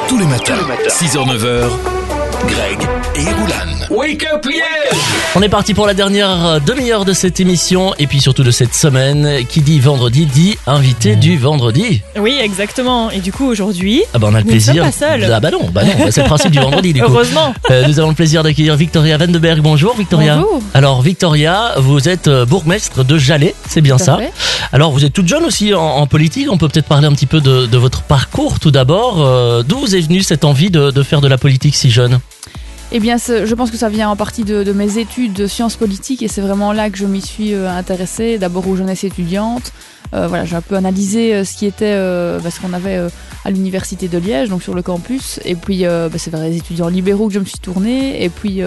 Tous les matins, 6h-9h, Greg et Iroulan. Wake up, Liège! On est parti pour la dernière demi-heure de cette émission et puis surtout de cette semaine. Qui dit vendredi dit invité du vendredi. Oui, exactement. Et du coup, aujourd'hui, on a le nous plaisir. ne sommes pas seuls. Ah bah non, c'est le principe du vendredi du coup. Heureusement. Nous avons le plaisir d'accueillir Victoria Vandenberg. Bonjour Victoria. Bonjour. Alors Victoria, vous êtes bourgmestre de Jalais, c'est bien ça. Alors vous êtes toute jeune aussi en politique. On peut peut-être parler un petit peu de votre parcours tout d'abord. D'où vous est venue cette envie de faire de la politique si jeune ? Eh bien, je pense que ça vient en partie de mes études de sciences politiques et c'est vraiment là que je m'y suis intéressée, d'abord aux jeunesses étudiantes. J'ai un peu analysé ce qui était ce qu'on avait à l'université de Liège, donc sur le campus. Et puis, c'est vers les étudiants libéraux que je me suis tournée. Et puis,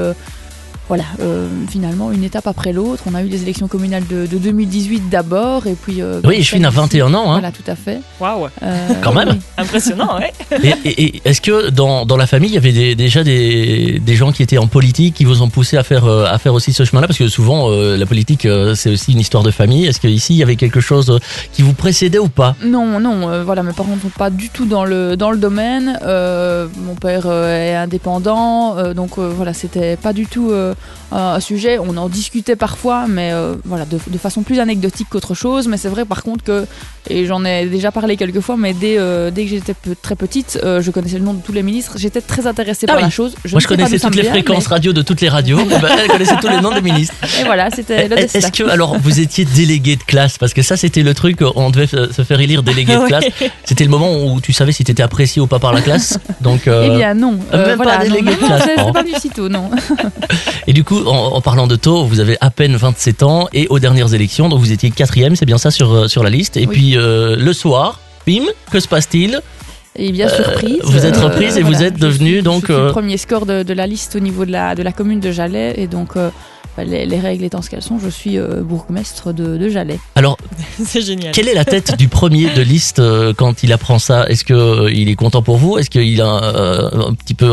finalement, une étape après l'autre. On a eu les élections communales de 2018 d'abord. Et puis, oui, je suis à 21 ans. Hein. Voilà, tout à fait. Waouh. Quand même. Oui. Impressionnant, ouais. Et est-ce que dans la famille, il y avait déjà des gens qui étaient en politique, qui vous ont poussé à faire aussi ce chemin-là? Parce que souvent, la politique, c'est aussi une histoire de famille. Est-ce qu'ici, il y avait quelque chose qui vous précédait ou pas? Non, mes parents ne sont pas du tout dans le domaine. Mon père est indépendant, c'était pas du tout un sujet. On en discutait parfois, mais de façon plus anecdotique qu'autre chose. Mais c'est vrai par contre que, et j'en ai déjà parlé quelques fois, mais dès que j'étais très petite, je connaissais le nom de tous les ministres. J'étais très intéressée par la chose. Moi, je connaissais toutes les fréquences radio de toutes les radios. Elle connaissait tous les noms des ministres. Et voilà, c'était le destin. Est-ce que, alors, vous étiez délégué de classe? Parce que ça, c'était le truc, on devait se faire élire délégué de classe. C'était le moment où tu savais si tu étais apprécié ou pas par la classe. Donc, eh bien, non. Même pas délégué de classe. C'est pas du sitôt, non. Et du coup, en parlant de taux, vous avez à peine 27 ans et aux dernières élections, donc vous étiez 4e, c'est bien ça sur la liste. Et puis, le soir, bim, que se passe-t-il? Et bien surprise. Vous êtes reprise et vous êtes devenue donc... Je suis le premier score de la liste au niveau de la commune de Jalais et donc les règles étant ce qu'elles sont, je suis bourgmestre de Jalais. Alors, c'est génial. Quelle est la tête du premier de liste quand il apprend ça? Est-ce qu'il est content pour vous? Est-ce qu'il est un petit peu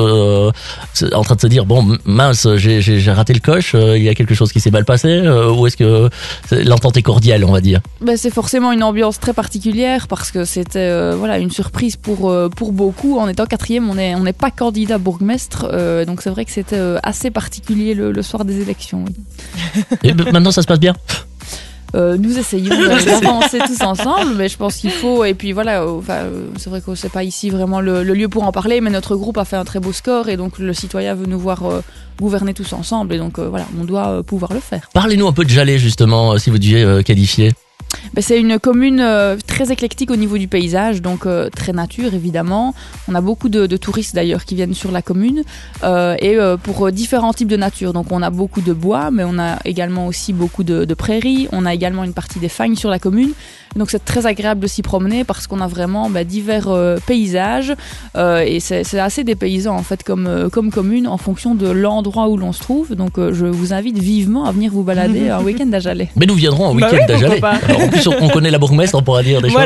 en train de se dire bon mince, j'ai raté le coche, il y a quelque chose qui s'est mal passé, ou est-ce que l'entente est cordiale, on va dire? C'est forcément une ambiance très particulière parce que c'était une surprise pour beaucoup. En étant 4e, on n'est pas candidat bourgmestre, donc c'est vrai que c'était assez particulier le soir des élections. Oui. Et maintenant ça se passe bien? Nous essayons d'avancer tous ensemble, mais je pense qu'il faut. Et puis c'est vrai que c'est pas ici vraiment le lieu pour en parler, mais notre groupe a fait un très beau score et donc le citoyen veut nous voir gouverner tous ensemble et donc on doit pouvoir le faire. Parlez-nous un peu de Jalais justement, si vous deviez qualifier. C'est une commune très éclectique au niveau du paysage, donc très nature évidemment. On a beaucoup de touristes d'ailleurs qui viennent sur la commune pour différents types de nature. Donc on a beaucoup de bois, mais on a également aussi beaucoup de prairies. On a également une partie des fagnes sur la commune. Donc c'est très agréable de s'y promener parce qu'on a vraiment divers paysages et c'est assez dépaysant en fait comme commune en fonction de l'endroit où l'on se trouve. Donc je vous invite vivement à venir vous balader un week-end à Jalais. Mais nous viendrons un week-end à Jalais. Alors, en plus on connaît la bourgmestre, on pourra dire des choses.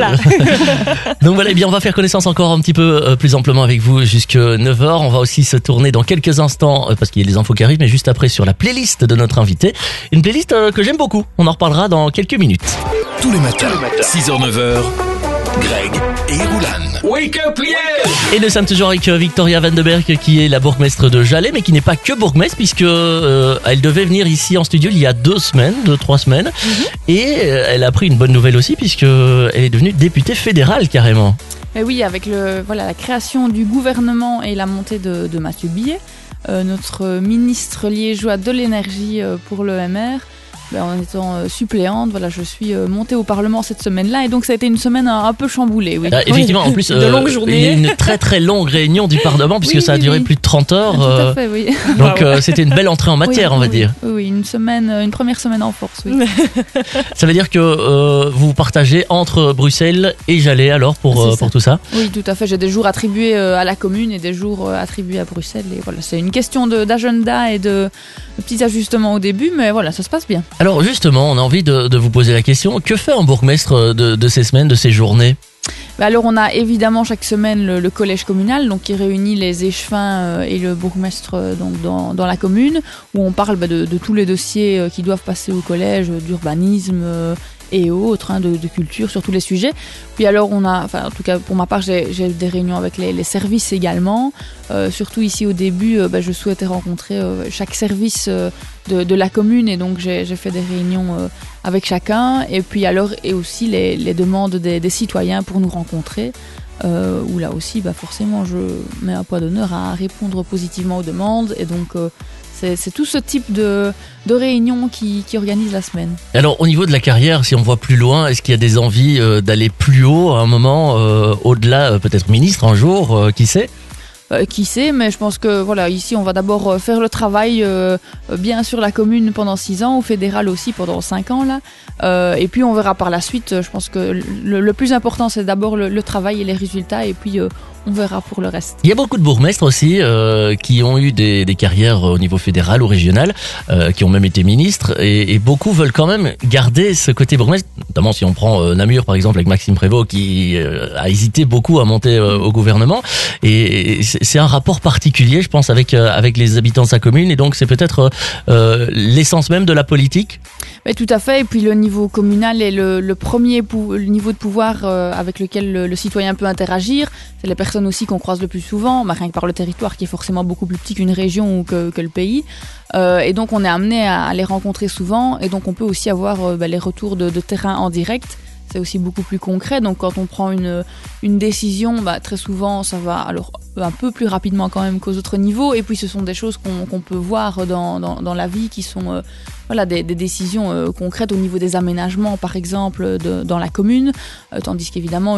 Donc voilà, bien on va faire connaissance encore un petit peu plus amplement avec vous jusqu'à 9h. On va aussi se tourner dans quelques instants parce qu'il y a les infos qui arrivent, mais juste après sur la playlist de notre invité. Une playlist que j'aime beaucoup. On en reparlera dans quelques minutes. Tous les matins, 6h-9h, Greg et Iroulan. Wake up, Liège! Et nous sommes toujours avec Victoria Vandenberg qui est la bourgmestre de Jalais, mais qui n'est pas que bourgmestre puisque elle devait venir ici en studio il y a 2-3 semaines. Et elle a pris une bonne nouvelle aussi puisque elle est devenue députée fédérale carrément. Mais oui, avec la création du gouvernement et la montée de Mathieu Billet, notre ministre liégeois de l'énergie pour le MR. En étant suppléante, je suis montée au Parlement cette semaine-là et donc ça a été une semaine un peu chamboulée. Oui. Effectivement, en plus, de longues journées. Il y a eu une très très longue réunion du Parlement puisque ça a duré plus de 30 heures. Tout à fait, oui. Donc c'était une belle entrée en matière, on va dire. Oui, une première semaine en force. Oui. Ça veut dire que vous partagez entre Bruxelles et Jalais alors pour tout ça? Oui, tout à fait. J'ai des jours attribués à la commune et des jours attribués à Bruxelles. Et voilà, c'est une question d'agenda et de petits ajustements au début, mais voilà, ça se passe bien. Alors justement, on a envie de vous poser la question, que fait un bourgmestre de ces semaines, de ces journées? Alors on a évidemment chaque semaine le collège communal donc qui réunit les échevins et le bourgmestre donc dans la commune où on parle de tous les dossiers qui doivent passer au collège, d'urbanisme et autres, de culture sur tous les sujets. Puis alors en tout cas pour ma part, j'ai des réunions avec les services également. Surtout ici au début, je souhaitais rencontrer chaque service de la commune, et donc j'ai fait des réunions avec chacun. Et puis alors, et aussi les demandes des citoyens pour nous rencontrer. Où là aussi, forcément, je mets un poids d'honneur à répondre positivement aux demandes. Et donc, c'est tout ce type de réunions qui organisent la semaine. Alors, au niveau de la carrière, si on voit plus loin, est-ce qu'il y a des envies d'aller plus haut à un moment, au-delà, peut-être ministre un jour, qui sait ? Qui sait, mais je pense que ici on va d'abord faire le travail bien sur la commune pendant 6 ans, au fédéral aussi pendant 5 ans là, et puis on verra par la suite. Je pense que le plus important c'est d'abord le travail et les résultats, et puis on verra pour le reste. Il y a beaucoup de bourgmestres aussi qui ont eu des carrières au niveau fédéral ou régional, qui ont même été ministres, et beaucoup veulent quand même garder ce côté bourgmestre, notamment si on prend Namur par exemple avec Maxime Prévost qui a hésité beaucoup à monter au gouvernement, et c'est un rapport particulier je pense avec les habitants de sa commune, et donc c'est peut-être l'essence même de la politique. Mais tout à fait, et puis le niveau communal est le premier niveau de pouvoir avec lequel le citoyen peut interagir. C'est les personnes aussi qu'on croise le plus souvent, rien que par le territoire qui est forcément beaucoup plus petit qu'une région ou que le pays. Et donc on est amené à les rencontrer souvent, et donc on peut aussi avoir les retours de terrain en direct. C'est aussi beaucoup plus concret, donc quand on prend une décision, très souvent ça va alors un peu plus rapidement quand même qu'aux autres niveaux, et puis ce sont des choses qu'on peut voir dans la vie qui sont des décisions concrètes au niveau des aménagements par exemple dans la commune, tandis qu'évidemment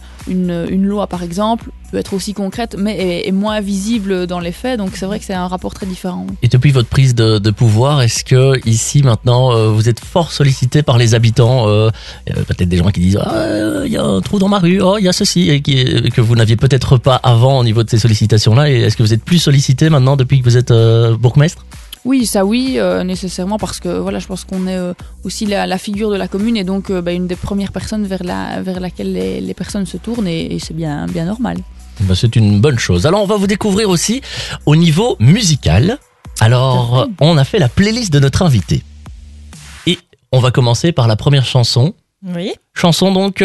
une loi par exemple peut être aussi concrète mais est moins visible dans les faits, donc c'est vrai que c'est un rapport très différent. Et depuis votre prise de pouvoir, est-ce que ici maintenant vous êtes fort sollicité par les habitants, peut-être des gens qui disent il y a un trou dans ma rue, il y a ceci, et que vous n'aviez peut-être pas avant au niveau de ces sollicitations-là, et est-ce que vous êtes plus sollicité maintenant depuis que vous êtes bourgmestre ? Oui, ça oui, nécessairement, parce que je pense qu'on est aussi la figure de la commune, et donc une des premières personnes vers laquelle les personnes se tournent, et c'est bien normal. C'est une bonne chose. Alors on va vous découvrir aussi au niveau musical. Alors on a fait la playlist de notre invité, et on va commencer par la première chanson. Oui. Chanson donc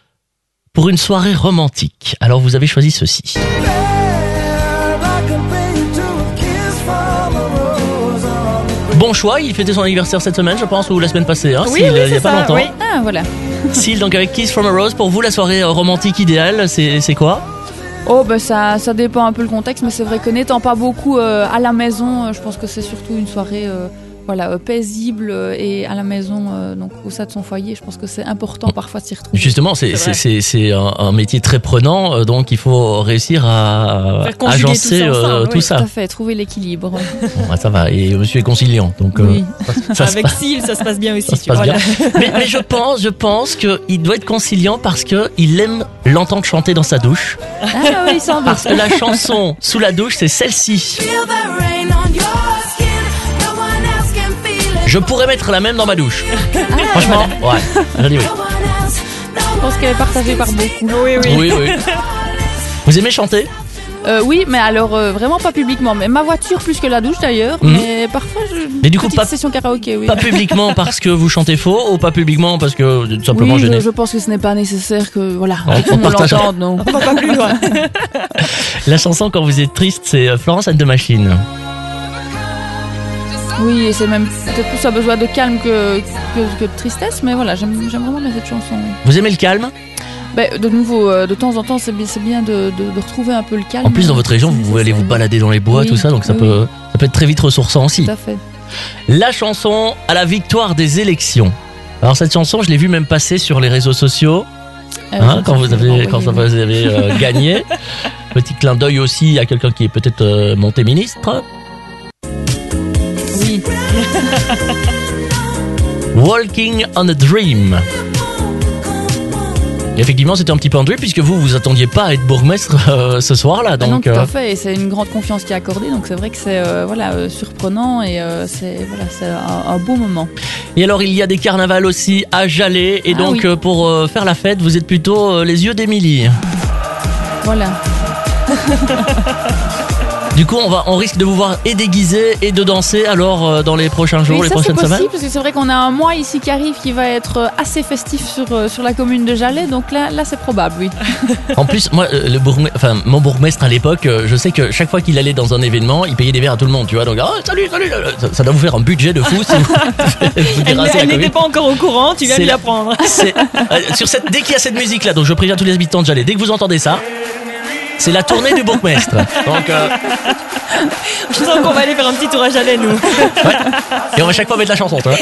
pour une soirée romantique. Alors vous avez choisi ceci. Bon choix, il fêtait son anniversaire cette semaine, je pense, ou la semaine passée, oui, il n'y a pas longtemps. Oui. Ah, voilà. Seal, donc avec Kiss from a Rose, pour vous, la soirée romantique idéale, c'est quoi ? Ça dépend un peu le contexte, mais c'est vrai que n'étant pas beaucoup à la maison, je pense que c'est surtout une soirée paisible et à la maison, donc au sein de son foyer. Je pense que c'est important parfois de s'y retrouver. Justement, c'est un métier très prenant, donc il faut réussir à agencer tout ça. Tout à fait, trouver l'équilibre. Bon, ça va, et monsieur est conciliant, donc oui. Avec Seal, ça se passe bien aussi. Bien. Mais je pense qu'il doit être conciliant parce qu'il aime l'entendre chanter dans sa douche. Ah oui, sans doute. Parce que la chanson sous la douche, c'est celle-ci. Je pourrais mettre la même dans ma douche. Franchement, ouais. Je dis oui. Je pense qu'elle est partagée par beaucoup. Oui. Vous aimez chanter ? Oui, mais alors vraiment pas publiquement. Mais ma voiture plus que la douche d'ailleurs. Mais parfois mais du coup, petite session karaoké, oui. Pas publiquement parce que vous chantez faux, ou pas publiquement parce que simplement oui, gêné ? Je pense que ce n'est pas nécessaire que on l'entende, non. On va pas plus loin. La chanson quand vous êtes triste, c'est Florence and the Machine. Oui, et c'est même peut-être plus à besoin de calme que de tristesse, mais j'aime vraiment bien cette chanson. Vous aimez le calme ? De nouveau, de temps en temps, c'est bien de retrouver un peu le calme. En plus, dans votre région, vous pouvez aller vous balader dans les bois, tout ça, donc ça peut être très vite ressourçant aussi. Tout à fait. La chanson à la victoire des élections. Alors cette chanson, je l'ai vue même passer sur les réseaux sociaux, quand vous avez gagné. Petit clin d'œil aussi à quelqu'un qui est peut-être monté ministre. Oui. Walking on a Dream. Et effectivement, c'était un petit peu un dream puisque vous attendiez pas à être bourgmestre ce soir-là. Donc, non, tout à fait. Et c'est une grande confiance qui est accordée. Donc c'est vrai que c'est surprenant et c'est un beau moment. Et alors, il y a des carnavals aussi à Jalais. Et donc, oui. Pour faire la fête, vous êtes plutôt les yeux d'Émilie. Voilà. Du coup, on risque de vous voir et déguisé et de danser alors dans les prochains jours, les prochaines semaines. Parce que c'est vrai qu'on a un mois ici qui arrive qui va être assez festif sur la commune de Jalais, donc là c'est probable, oui. En plus, moi, mon bourgmestre à l'époque, je sais que chaque fois qu'il allait dans un événement, il payait des verres à tout le monde, tu vois. Donc, salut, ça doit vous faire un budget de fou. Si elle n'était pas encore au courant, tu viens de lui apprendre. Dès qu'il y a cette musique là, donc je préviens tous les habitants de Jalais, dès que vous entendez ça, c'est la tournée du bourgmestre. Donc, je sens qu'on va aller faire un petit tour à Jalais, nous. Ouais. Et on va chaque fois mettre la chanson, tu vois.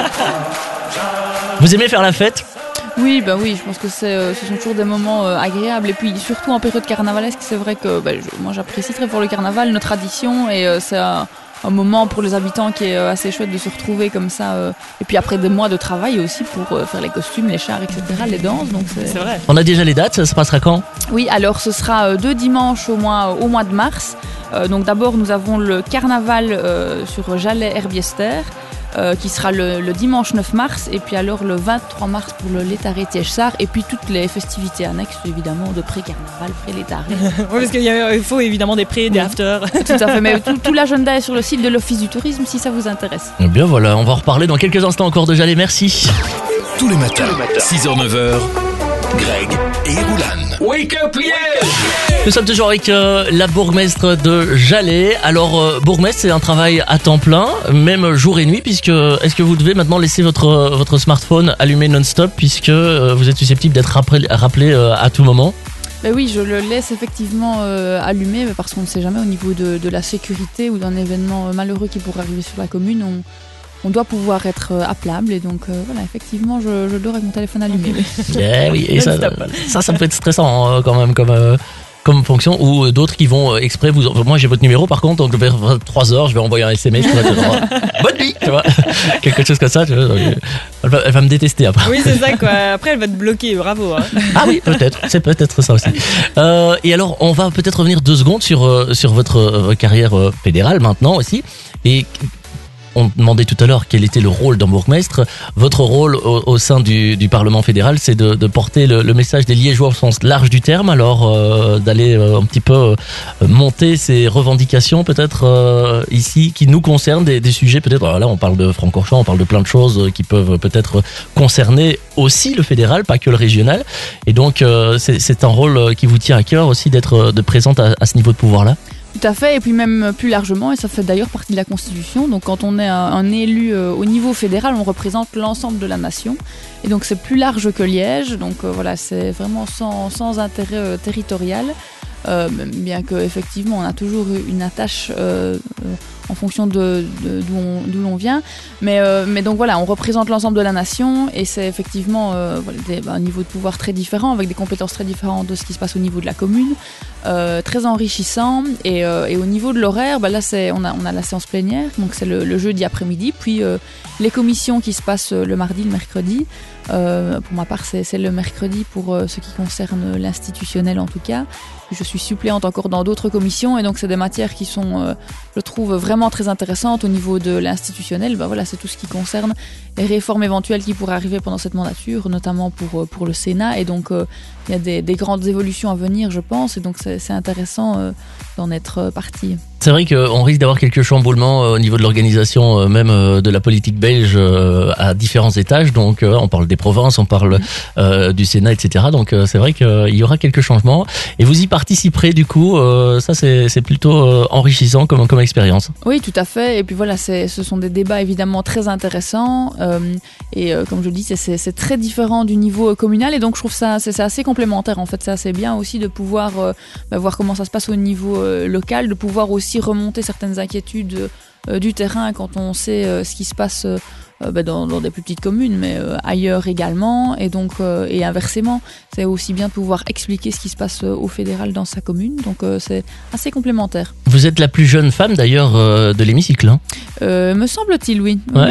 Vous aimez faire la fête ? Oui, je pense que ce sont toujours des moments agréables. Et puis surtout en période carnavalesque, c'est vrai que moi j'apprécie très fort le carnaval, nos traditions, et c'est un moment pour les habitants qui est assez chouette de se retrouver comme ça. Et puis après des mois de travail aussi pour faire les costumes, les chars, etc., les danses. Donc c'est vrai. On a déjà les dates, ça se passera quand ? Oui, alors ce sera 2 dimanches au mois de mars. Donc d'abord nous avons le carnaval sur Jalais-Herbiester. Qui sera le dimanche 9 mars, et puis alors le 23 mars pour le Létaré Tiège-Sart, et puis toutes les festivités annexes évidemment de pré-carnaval, pré-Létaré. Oui, parce qu'il faut évidemment des pré, des after. Tout à fait, mais tout l'agenda est sur le site de l'Office du Tourisme si ça vous intéresse. Eh bien voilà, on va en reparler dans quelques instants encore de Jalais, merci. Tous les matins, 6h-9h, Greg et Roulane. Wake up, Liège! Nous sommes toujours avec la bourgmestre de Jalais. Alors, bourgmestre, c'est un travail à temps plein, même jour et nuit, puisque est-ce que vous devez maintenant laisser votre smartphone allumé non-stop, puisque vous êtes susceptible d'être rappelé à tout moment ? Ben oui, je le laisse effectivement allumé, parce qu'on ne sait jamais au niveau de la sécurité ou d'un événement malheureux qui pourrait arriver sur la commune. On doit pouvoir être appelable, et donc voilà, effectivement, je dors avec mon téléphone allumé. Oui, et ça peut être stressant quand même comme fonction, ou d'autres qui vont exprès moi j'ai votre numéro par contre, donc vers 3 heures je vais envoyer un SMS, tu vois, bonne nuit, tu vois, quelque chose comme ça, tu vois, elle va me détester après. Oui, c'est ça quoi, après elle va te bloquer, bravo. Ah oui, c'est peut-être ça aussi. Et alors on va peut-être revenir 2 secondes sur votre carrière fédérale maintenant aussi, et on demandait tout à l'heure quel était le rôle d'un bourgmestre. Votre rôle au sein du Parlement fédéral, c'est de porter le message des Liégeois au sens large du terme, alors d'aller un petit peu monter ces revendications peut-être ici qui nous concernent, des sujets peut-être, là on parle de Francorchamps, on parle de plein de choses qui peuvent peut-être concerner aussi le fédéral, pas que le régional, et donc c'est un rôle qui vous tient à cœur aussi d'être présente à ce niveau de pouvoir-là. Tout à fait, et puis même plus largement, et ça fait d'ailleurs partie de la Constitution, donc quand on est un élu au niveau fédéral, on représente l'ensemble de la nation, et donc c'est plus large que Liège, donc voilà, c'est vraiment sans intérêt territorial, bien qu'effectivement on a toujours une attache en fonction d'où l'on vient, mais donc voilà, on représente l'ensemble de la nation, et c'est effectivement un niveau de pouvoir très différent, avec des compétences très différentes de ce qui se passe au niveau de la commune, très enrichissant, et au niveau de l'horaire, là on a la séance plénière, donc c'est le jeudi après-midi, puis les commissions qui se passent le mardi, le mercredi. Pour ma part, c'est le mercredi pour ce qui concerne l'institutionnel en tout cas. Je suis suppléante encore dans d'autres commissions, et donc c'est des matières qui sont, je trouve, vraiment très intéressantes au niveau de l'institutionnel. Voilà, c'est tout ce qui concerne les réformes éventuelles qui pourraient arriver pendant cette mandature, notamment pour le Sénat, et donc il y a des grandes évolutions à venir, je pense, et donc c'est intéressant d'en être partie. C'est vrai qu'on risque d'avoir quelques chamboulements au niveau de l'organisation même de la politique belge à différents étages, donc on parle des provinces, on parle du Sénat, etc. Donc c'est vrai qu'il y aura quelques changements, et vous y participerez du coup, ça c'est plutôt enrichissant comme expérience. Oui, tout à fait, et puis voilà, ce sont des débats évidemment très intéressants, et comme je le dis, c'est très différent du niveau communal, et donc je trouve ça c'est assez complémentaire en fait, c'est assez bien aussi de pouvoir voir comment ça se passe au niveau local, de pouvoir aussi remonter certaines inquiétudes du terrain quand on sait ce qui se passe dans des plus petites communes, mais ailleurs également, et donc et inversement, c'est aussi bien de pouvoir expliquer ce qui se passe au fédéral dans sa commune, donc c'est assez complémentaire. Vous êtes la plus jeune femme d'ailleurs de l'hémicycle, hein ? Me semble-t-il, oui. Ouais. Oui.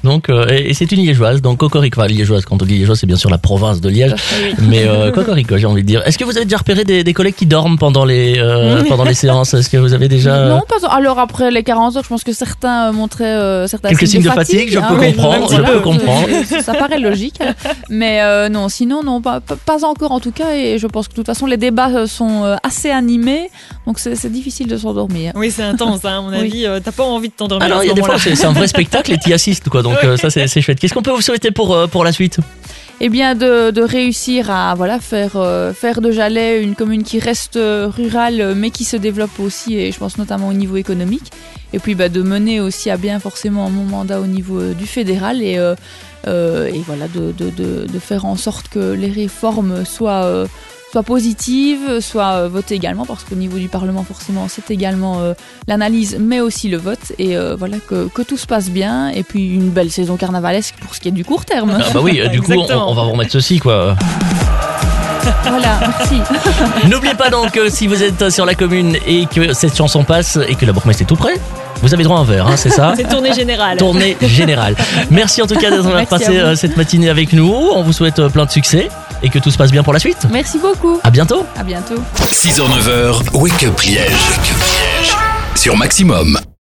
Donc, et c'est une liégeoise, donc Cocorico. Enfin, liégeoise, quand on dit liégeoise, c'est bien sûr la province de Liège. Oui. Mais Cocorico, j'ai envie de dire. Est-ce que vous avez déjà repéré des collègues qui dorment pendant les séances? Est-ce que vous avez déjà... Non, pas. Alors après les 40 heures, je pense que certains montraient certains quelques signes de fatigue, je peux comprendre. Je peux comprendre. Ça paraît logique. Mais non, sinon, non, pas encore en tout cas. Et je pense que de toute façon, les débats sont assez animés. Donc c'est difficile de s'endormir. Oui, c'est intense, hein, à mon avis. T'as pas envie de t'endormir. Alors, il y a des fois, c'est un vrai spectacle et t'y assistes, quoi. Donc ça, c'est chouette. Qu'est-ce qu'on peut vous souhaiter pour la suite? Eh bien, de réussir à faire de Jalais une commune qui reste rurale, mais qui se développe aussi, et je pense notamment au niveau économique. Et puis de mener aussi à bien forcément mon mandat au niveau du fédéral et voilà de faire en sorte que les réformes soient positives, soient votées également, parce qu'au niveau du Parlement, forcément, c'est également l'analyse, mais aussi le vote. Et voilà, que tout se passe bien. Et puis une belle saison carnavalesque pour ce qui est du court terme. Ah bah oui, du coup, on va vous remettre ceci, quoi. Voilà, merci. N'oubliez pas donc, si vous êtes sur la commune et que cette chanson passe et que la bourgmestre est tout près, vous avez droit à un verre, hein, c'est ça? C'est tournée générale. Tournée générale. Merci en tout cas d'avoir passé cette matinée avec nous. On vous souhaite plein de succès et que tout se passe bien pour la suite. Merci beaucoup. À bientôt. À bientôt. 6h-9h, Wake Up Liège. Sur Maximum.